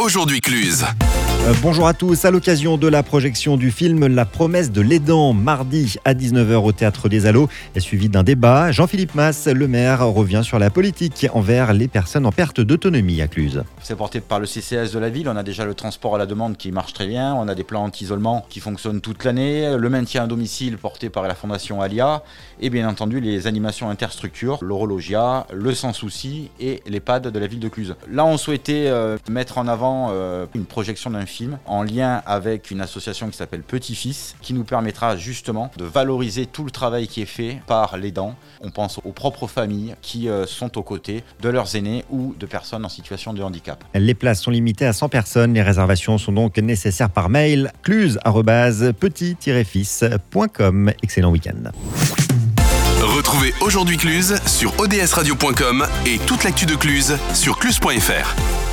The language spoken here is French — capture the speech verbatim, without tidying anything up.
Aujourd'hui Cluse. Euh, bonjour à tous, à l'occasion de la projection du film La promesse de l'aidant, mardi à dix-neuf heures au Théâtre des Allos, est suivi d'un débat. Jean-Philippe Mas, le maire, revient sur la politique envers les personnes en perte d'autonomie à Cluse. C'est porté par le C C A S de la ville, on a déjà le transport à la demande qui marche très bien, on a des plans anti-isolement qui fonctionnent toute l'année, le maintien à domicile porté par la Fondation Alia et bien entendu les animations interstructures, l'Horologia, le Sans Souci et l'EHPAD de la ville de Cluse. Là on souhaitait euh, mettre en avant euh, une projection d'un film en lien avec une association qui s'appelle Petit Fils qui nous permettra justement de valoriser tout le travail qui est fait par l'aidant. On pense aux propres familles qui euh, sont aux côtés de leurs aînés ou de personnes en situation de handicap. Les places sont limitées à cent personnes. Les réservations sont donc nécessaires par mail cluse arobase petit tiret fils point com. Excellent week-end. Retrouvez Aujourd'hui Cluse sur o d s radio point com et toute l'actu de Cluse sur cluse point f r.